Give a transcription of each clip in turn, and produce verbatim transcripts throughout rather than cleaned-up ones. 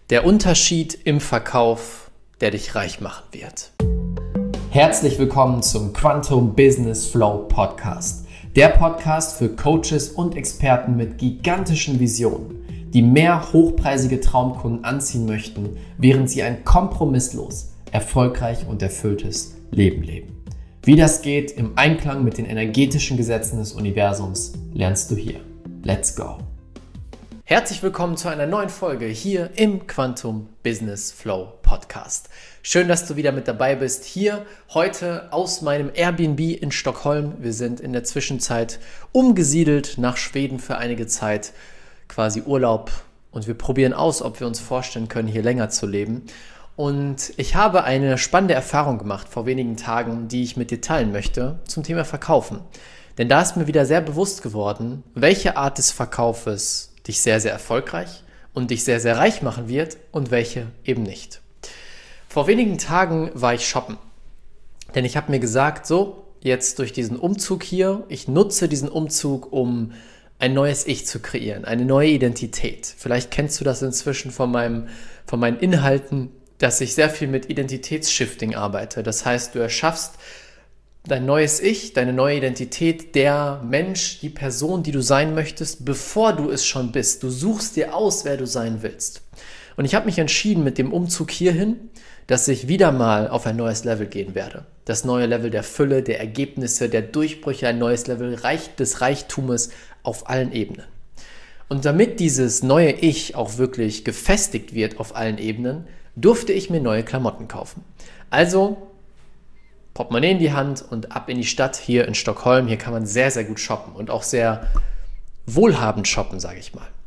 Der Unterschied im Verkauf, der dich reich machen wird. Herzlich willkommen zum Quantum Business Flow Podcast. Der Podcast für Coaches und Experten mit gigantischen Visionen, die mehr hochpreisige Traumkunden anziehen möchten, während sie ein kompromisslos, erfolgreich und erfülltes Leben leben. Wie das geht im Einklang mit den energetischen Gesetzen des Universums, lernst du hier. Let's go! Herzlich willkommen zu einer neuen Folge hier im Quantum Business Flow Podcast. Schön, dass du wieder mit dabei bist. Hier heute aus meinem Airbnb in Stockholm. Wir sind in der Zwischenzeit umgesiedelt nach Schweden für einige Zeit, quasi Urlaub. Und wir probieren aus, ob wir uns vorstellen können, hier länger zu leben. Und ich habe eine spannende Erfahrung gemacht vor wenigen Tagen, die ich mit dir teilen möchte zum Thema Verkaufen. Denn da ist mir wieder sehr bewusst geworden, welche Art des Verkaufes dich sehr, sehr erfolgreich und dich sehr, sehr reich machen wird und welche eben nicht. Vor wenigen Tagen war ich shoppen, denn ich habe mir gesagt, so, jetzt durch diesen Umzug hier, ich nutze diesen Umzug, um ein neues Ich zu kreieren, eine neue Identität. Vielleicht kennst du das inzwischen von meinem, von meinen Inhalten, dass ich sehr viel mit Identitätsshifting arbeite. Das heißt, du erschaffst dein neues Ich, deine neue Identität, der Mensch, die Person, die du sein möchtest, bevor du es schon bist. Du suchst dir aus, wer du sein willst. Und ich habe mich entschieden mit dem Umzug hierhin, dass ich wieder mal auf ein neues Level gehen werde. Das neue Level der Fülle, der Ergebnisse, der Durchbrüche, ein neues Level des Reichtumes auf allen Ebenen. Und damit dieses neue Ich auch wirklich gefestigt wird auf allen Ebenen, durfte ich mir neue Klamotten kaufen. Also Portemonnaie in die Hand und ab in die Stadt hier in Stockholm. Hier kann man sehr, sehr gut shoppen und auch sehr wohlhabend shoppen, sage ich mal.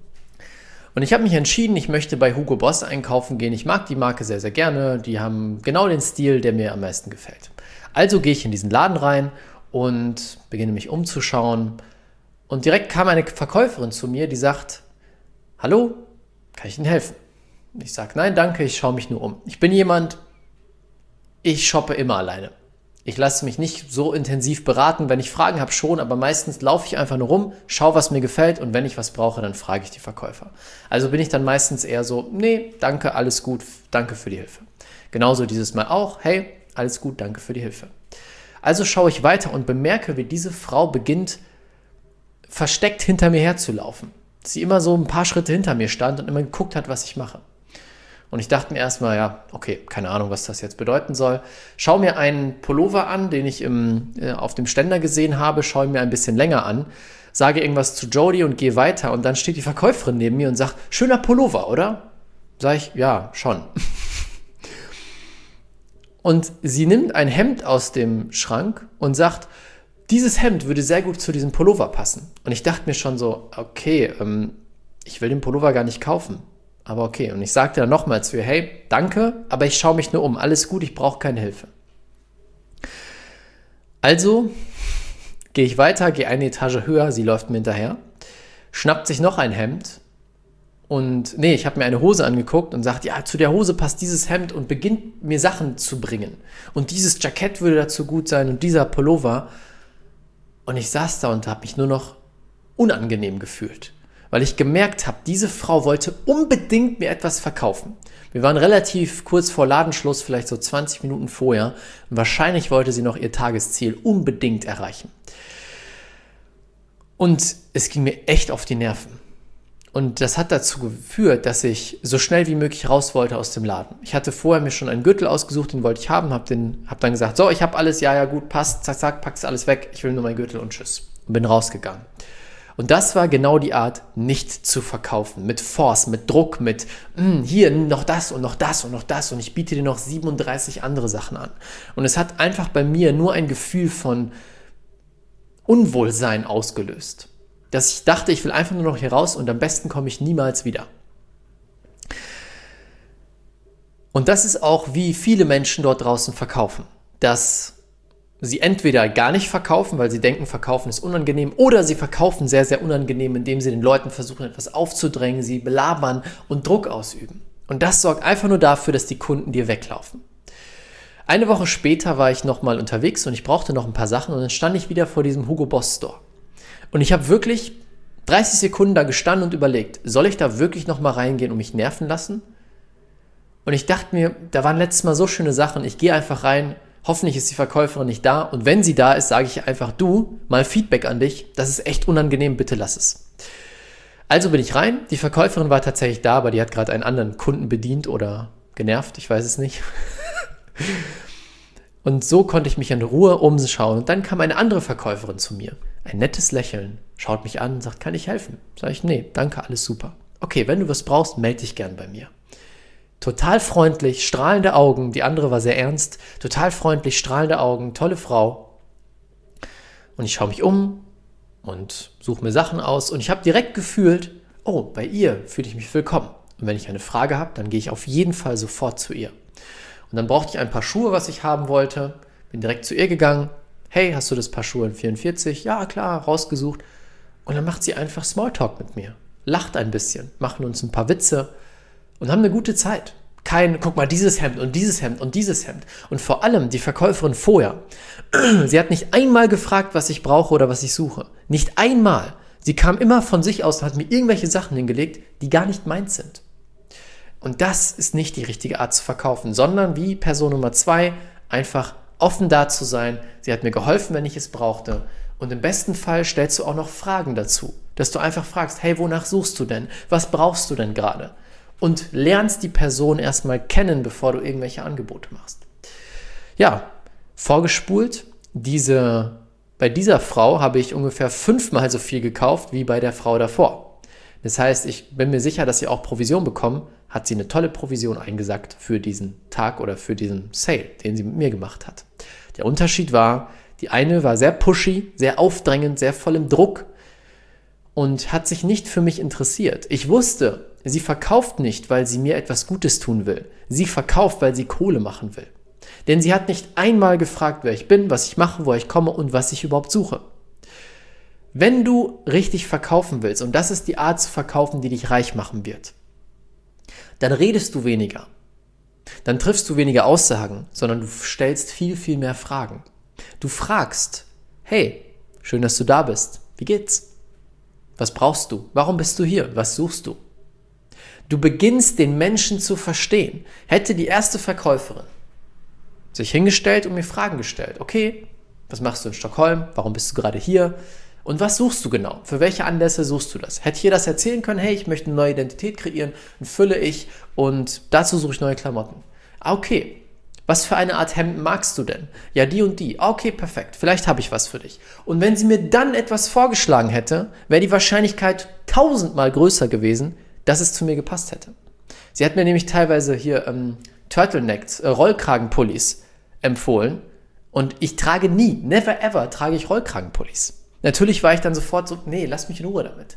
Und ich habe mich entschieden, ich möchte bei Hugo Boss einkaufen gehen. Ich mag die Marke sehr, sehr gerne. Die haben genau den Stil, der mir am meisten gefällt. Also gehe ich in diesen Laden rein und beginne mich umzuschauen. Und direkt kam eine Verkäuferin zu mir, die sagt, hallo, kann ich Ihnen helfen? Ich sage, nein, danke, ich schaue mich nur um. Ich bin jemand, ich shoppe immer alleine. Ich lasse mich nicht so intensiv beraten. Wenn ich Fragen habe, schon, aber meistens laufe ich einfach nur rum, schaue, was mir gefällt und wenn ich was brauche, dann frage ich die Verkäufer. Also bin ich dann meistens eher so, nee, danke, alles gut, danke für die Hilfe. Genauso dieses Mal auch, hey, alles gut, danke für die Hilfe. Also schaue ich weiter und bemerke, wie diese Frau beginnt, versteckt hinter mir herzulaufen. Dass sie immer so ein paar Schritte hinter mir stand und immer geguckt hat, was ich mache. Und ich dachte mir erstmal, ja, okay, keine Ahnung, was das jetzt bedeuten soll. Schau mir einen Pullover an, den ich im, äh, auf dem Ständer gesehen habe, schaue ihn mir ein bisschen länger an, sage irgendwas zu Jody und gehe weiter. Und dann steht die Verkäuferin neben mir und sagt, schöner Pullover, oder? Sag ich, ja, schon. Und sie nimmt ein Hemd aus dem Schrank und sagt, dieses Hemd würde sehr gut zu diesem Pullover passen. Und ich dachte mir schon so, okay, ähm, ich will den Pullover gar nicht kaufen. Aber okay, und ich sagte dann nochmal zu ihr, hey, danke, aber ich schaue mich nur um, alles gut, ich brauche keine Hilfe. Also gehe ich weiter, gehe eine Etage höher, sie läuft mir hinterher, schnappt sich noch ein Hemd und, nee, ich habe mir eine Hose angeguckt und sagt, ja, zu der Hose passt dieses Hemd und beginnt mir Sachen zu bringen. Und dieses Jackett würde dazu gut sein und dieser Pullover. Und ich saß da und habe mich nur noch unangenehm gefühlt. Weil ich gemerkt habe, diese Frau wollte unbedingt mir etwas verkaufen. Wir waren relativ kurz vor Ladenschluss, vielleicht so zwanzig Minuten vorher. Und wahrscheinlich wollte sie noch ihr Tagesziel unbedingt erreichen. Und es ging mir echt auf die Nerven. Und das hat dazu geführt, dass ich so schnell wie möglich raus wollte aus dem Laden. Ich hatte vorher mir schon einen Gürtel ausgesucht, den wollte ich haben, habe hab dann gesagt, so, ich habe alles, ja, ja, gut, passt, zack, zack, pack's alles weg, ich will nur meinen Gürtel und tschüss. Und bin rausgegangen. Und das war genau die Art, nicht zu verkaufen. Mit Force, mit Druck, mit hier noch das und noch das und noch das und ich biete dir noch siebenunddreißig andere Sachen an. Und es hat einfach bei mir nur ein Gefühl von Unwohlsein ausgelöst. Dass ich dachte, ich will einfach nur noch hier raus und am besten komme ich niemals wieder. Und das ist auch, wie viele Menschen dort draußen verkaufen. Dass sie entweder gar nicht verkaufen, weil sie denken, verkaufen ist unangenehm, oder sie verkaufen sehr, sehr unangenehm, indem sie den Leuten versuchen, etwas aufzudrängen, sie belabern und Druck ausüben. Und das sorgt einfach nur dafür, dass die Kunden dir weglaufen. Eine Woche später war ich nochmal unterwegs und ich brauchte noch ein paar Sachen und dann stand ich wieder vor diesem Hugo Boss Store. Und ich habe wirklich dreißig Sekunden da gestanden und überlegt, soll ich da wirklich nochmal reingehen und mich nerven lassen? Und ich dachte mir, da waren letztes Mal so schöne Sachen, ich gehe einfach rein, hoffentlich ist die Verkäuferin nicht da und wenn sie da ist, sage ich einfach, du, mal Feedback an dich, das ist echt unangenehm, bitte lass es. Also bin ich rein, die Verkäuferin war tatsächlich da, aber die hat gerade einen anderen Kunden bedient oder genervt, ich weiß es nicht. Und so konnte ich mich in Ruhe umschauen und dann kam eine andere Verkäuferin zu mir. Ein nettes Lächeln, schaut mich an und sagt, kann ich helfen? Sag ich, nee, danke, alles super. Okay, wenn du was brauchst, melde dich gern bei mir. Total freundlich, strahlende Augen, die andere war sehr ernst, total freundlich, strahlende Augen, tolle Frau. Und ich schaue mich um und suche mir Sachen aus und ich habe direkt gefühlt, oh, bei ihr fühle ich mich willkommen. Und wenn ich eine Frage habe, dann gehe ich auf jeden Fall sofort zu ihr. Und dann brauchte ich ein paar Schuhe, was ich haben wollte, bin direkt zu ihr gegangen. Hey, hast du das Paar Schuhe in vierundvierzig? Ja, klar, rausgesucht. Und dann macht sie einfach Smalltalk mit mir, lacht ein bisschen, machen uns ein paar Witze und haben eine gute Zeit. Kein, guck mal, dieses Hemd und dieses Hemd und dieses Hemd. Und vor allem die Verkäuferin vorher. Sie hat nicht einmal gefragt, was ich brauche oder was ich suche. Nicht einmal. Sie kam immer von sich aus und hat mir irgendwelche Sachen hingelegt, die gar nicht meins sind. Und das ist nicht die richtige Art zu verkaufen, sondern wie Person Nummer zwei, einfach offen da zu sein. Sie hat mir geholfen, wenn ich es brauchte. Und im besten Fall stellst du auch noch Fragen dazu. Dass du einfach fragst, hey, wonach suchst du denn? Was brauchst du denn gerade? Und lernst die Person erstmal kennen, bevor du irgendwelche Angebote machst. Ja, vorgespult, diese, bei dieser Frau habe ich ungefähr fünfmal so viel gekauft wie bei der Frau davor. Das heißt, ich bin mir sicher, dass sie auch Provision bekommen, hat sie eine tolle Provision eingesackt für diesen Tag oder für diesen Sale, den sie mit mir gemacht hat. Der Unterschied war, die eine war sehr pushy, sehr aufdrängend, sehr voll im Druck und hat sich nicht für mich interessiert. Ich wusste, sie verkauft nicht, weil sie mir etwas Gutes tun will. Sie verkauft, weil sie Kohle machen will. Denn sie hat nicht einmal gefragt, wer ich bin, was ich mache, wo ich komme und was ich überhaupt suche. Wenn du richtig verkaufen willst, und das ist die Art zu verkaufen, die dich reich machen wird, dann redest du weniger. Dann triffst du weniger Aussagen, sondern du stellst viel, viel mehr Fragen. Du fragst, hey, schön, dass du da bist. Wie geht's? Was brauchst du? Warum bist du hier? Was suchst du? Du beginnst, den Menschen zu verstehen. Hätte die erste Verkäuferin sich hingestellt und mir Fragen gestellt. Okay, was machst du in Stockholm? Warum bist du gerade hier? Und was suchst du genau? Für welche Anlässe suchst du das? Hätte ich ihr das erzählen können, hey, ich möchte eine neue Identität kreieren, dann fülle ich und dazu suche ich neue Klamotten. Ah, okay. Was für eine Art Hemden magst du denn? Ja, die und die. Ah, okay, perfekt. Vielleicht habe ich was für dich. Und wenn sie mir dann etwas vorgeschlagen hätte, wäre die Wahrscheinlichkeit tausendmal größer gewesen, dass es zu mir gepasst hätte. Sie hat mir nämlich teilweise hier ähm, Turtlenecks, äh, Rollkragenpullis empfohlen und ich trage nie, never ever trage ich Rollkragenpullis. Natürlich war ich dann sofort so, nee, lass mich in Ruhe damit.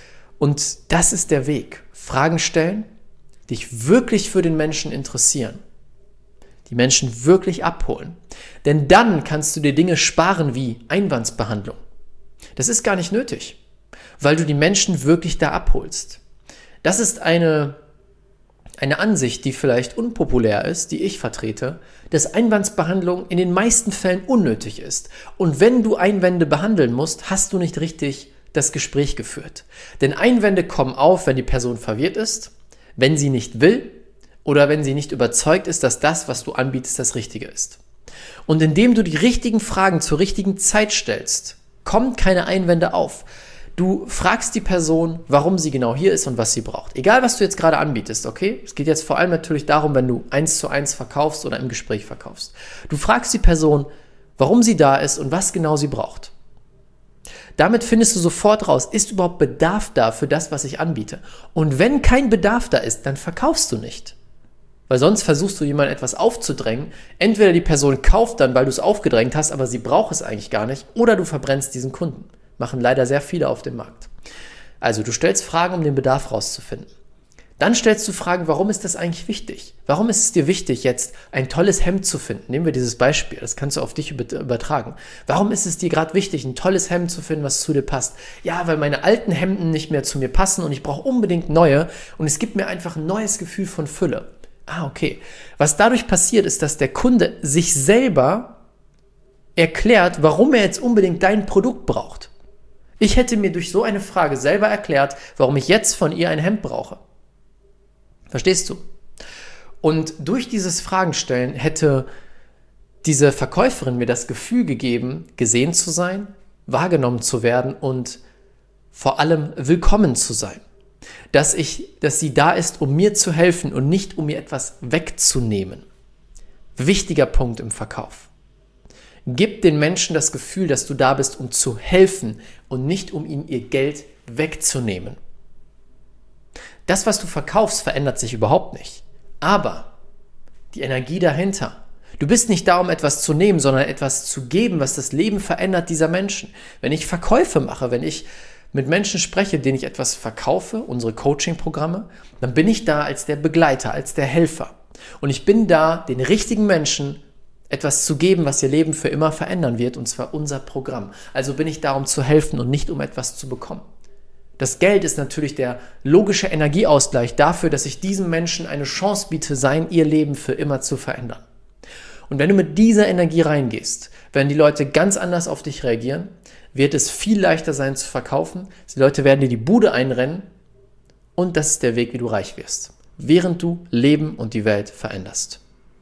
Und das ist der Weg. Fragen stellen, dich wirklich für den Menschen interessieren, die Menschen wirklich abholen. Denn dann kannst du dir Dinge sparen wie Einwandsbehandlung. Das ist gar nicht nötig, weil du die Menschen wirklich da abholst. Das ist eine, eine Ansicht, die vielleicht unpopulär ist, die ich vertrete, dass Einwandsbehandlung in den meisten Fällen unnötig ist. Und wenn du Einwände behandeln musst, hast du nicht richtig das Gespräch geführt. Denn Einwände kommen auf, wenn die Person verwirrt ist, wenn sie nicht will oder wenn sie nicht überzeugt ist, dass das, was du anbietest, das Richtige ist. Und indem du die richtigen Fragen zur richtigen Zeit stellst, kommen keine Einwände auf. Du fragst die Person, warum sie genau hier ist und was sie braucht. Egal, was du jetzt gerade anbietest, okay? Es geht jetzt vor allem natürlich darum, wenn du eins zu eins verkaufst oder im Gespräch verkaufst. Du fragst die Person, warum sie da ist und was genau sie braucht. Damit findest du sofort raus, ist überhaupt Bedarf da für das, was ich anbiete? Und wenn kein Bedarf da ist, dann verkaufst du nicht. Weil sonst versuchst du jemandem etwas aufzudrängen. Entweder die Person kauft dann, weil du es aufgedrängt hast, aber sie braucht es eigentlich gar nicht, oder du verbrennst diesen Kunden. Machen leider sehr viele auf dem Markt. Also du stellst Fragen, um den Bedarf rauszufinden. Dann stellst du Fragen, warum ist das eigentlich wichtig? Warum ist es dir wichtig, jetzt ein tolles Hemd zu finden? Nehmen wir dieses Beispiel, das kannst du auf dich übertragen. Warum ist es dir gerade wichtig, ein tolles Hemd zu finden, was zu dir passt? Ja, weil meine alten Hemden nicht mehr zu mir passen und ich brauche unbedingt neue und es gibt mir einfach ein neues Gefühl von Fülle. Ah, okay. Was dadurch passiert, ist, dass der Kunde sich selber erklärt, warum er jetzt unbedingt dein Produkt braucht. Ich hätte mir durch so eine Frage selber erklärt, warum ich jetzt von ihr ein Hemd brauche. Verstehst du? Und durch dieses Fragenstellen hätte diese Verkäuferin mir das Gefühl gegeben, gesehen zu sein, wahrgenommen zu werden und vor allem willkommen zu sein. Dass ich, dass sie da ist, um mir zu helfen und nicht um mir etwas wegzunehmen. Wichtiger Punkt im Verkauf. Gib den Menschen das Gefühl, dass du da bist, um zu helfen und nicht um ihnen ihr Geld wegzunehmen. Das, was du verkaufst, verändert sich überhaupt nicht. Aber die Energie dahinter. Du bist nicht da, um etwas zu nehmen, sondern etwas zu geben, was das Leben verändert dieser Menschen. Wenn ich Verkäufe mache, wenn ich mit Menschen spreche, denen ich etwas verkaufe, unsere Coaching-Programme, dann bin ich da als der Begleiter, als der Helfer. Und ich bin da, den richtigen Menschen etwas zu geben, was ihr Leben für immer verändern wird, und zwar unser Programm. Also bin ich da, um zu helfen und nicht um etwas zu bekommen. Das Geld ist natürlich der logische Energieausgleich dafür, dass ich diesem Menschen eine Chance biete, sein ihr Leben für immer zu verändern. Und wenn du mit dieser Energie reingehst, werden die Leute ganz anders auf dich reagieren, wird es viel leichter sein zu verkaufen. Die Leute werden dir die Bude einrennen und das ist der Weg, wie du reich wirst, während du Leben und die Welt veränderst.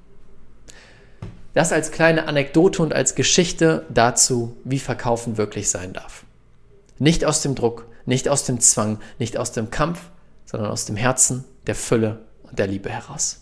Das als kleine Anekdote und als Geschichte dazu, wie Verkaufen wirklich sein darf. Nicht aus dem Druck, nicht aus dem Zwang, nicht aus dem Kampf, sondern aus dem Herzen, der Fülle und der Liebe heraus.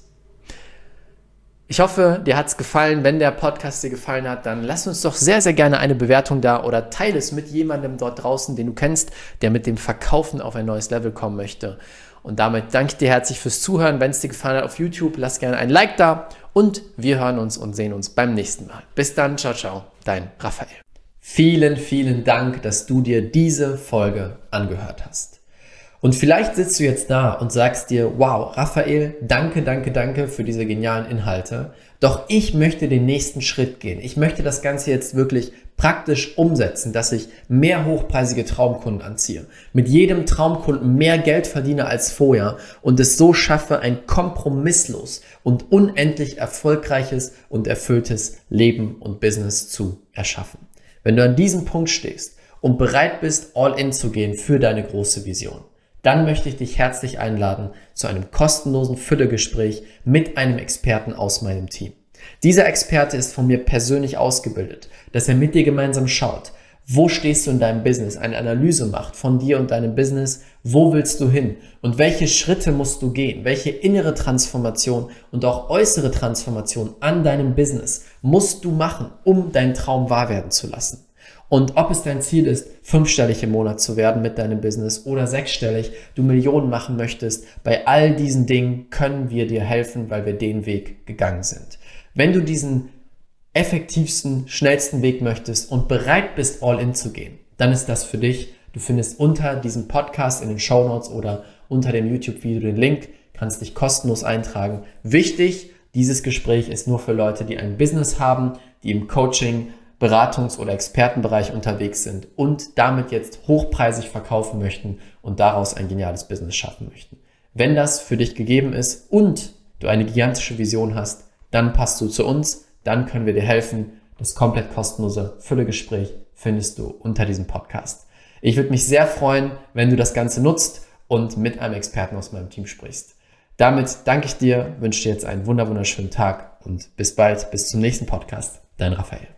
Ich hoffe, dir hat es gefallen. Wenn der Podcast dir gefallen hat, dann lass uns doch sehr, sehr gerne eine Bewertung da oder teile es mit jemandem dort draußen, den du kennst, der mit dem Verkaufen auf ein neues Level kommen möchte. Und damit danke ich dir herzlich fürs Zuhören. Wenn es dir gefallen hat auf YouTube, lass gerne ein Like da und wir hören uns und sehen uns beim nächsten Mal. Bis dann, ciao, ciao, dein Raphael. Vielen, vielen Dank, dass du dir diese Folge angehört hast. Und vielleicht sitzt du jetzt da und sagst dir, wow, Raphael, danke, danke, danke für diese genialen Inhalte. Doch ich möchte den nächsten Schritt gehen. Ich möchte das Ganze jetzt wirklich praktisch umsetzen, dass ich mehr hochpreisige Traumkunden anziehe, mit jedem Traumkunden mehr Geld verdiene als vorher und es so schaffe, ein kompromisslos und unendlich erfolgreiches und erfülltes Leben und Business zu erschaffen. Wenn du an diesem Punkt stehst und bereit bist, all in zu gehen für deine große Vision, dann möchte ich dich herzlich einladen zu einem kostenlosen Füllegespräch mit einem Experten aus meinem Team. Dieser Experte ist von mir persönlich ausgebildet, dass er mit dir gemeinsam schaut, wo stehst du in deinem Business, eine Analyse macht von dir und deinem Business, wo willst du hin und welche Schritte musst du gehen, welche innere Transformation und auch äußere Transformation an deinem Business musst du machen, um deinen Traum wahr werden zu lassen. Und ob es dein Ziel ist, fünfstellig im Monat zu werden mit deinem Business oder sechsstellig, du Millionen machen möchtest, bei all diesen Dingen können wir dir helfen, weil wir den Weg gegangen sind. Wenn du diesen effektivsten, schnellsten Weg möchtest und bereit bist, all in zu gehen, dann ist das für dich. Du findest unter diesem Podcast in den Shownotes oder unter dem YouTube-Video den Link, kannst dich kostenlos eintragen. Wichtig, dieses Gespräch ist nur für Leute, die ein Business haben, die im Coaching, Beratungs- oder Expertenbereich unterwegs sind und damit jetzt hochpreisig verkaufen möchten und daraus ein geniales Business schaffen möchten. Wenn das für dich gegeben ist und du eine gigantische Vision hast, dann passt du zu uns, dann können wir dir helfen. Das komplett kostenlose Füllegespräch findest du unter diesem Podcast. Ich würde mich sehr freuen, wenn du das Ganze nutzt und mit einem Experten aus meinem Team sprichst. Damit danke ich dir, wünsche dir jetzt einen wunderschönen Tag und bis bald, bis zum nächsten Podcast. Dein Raphael.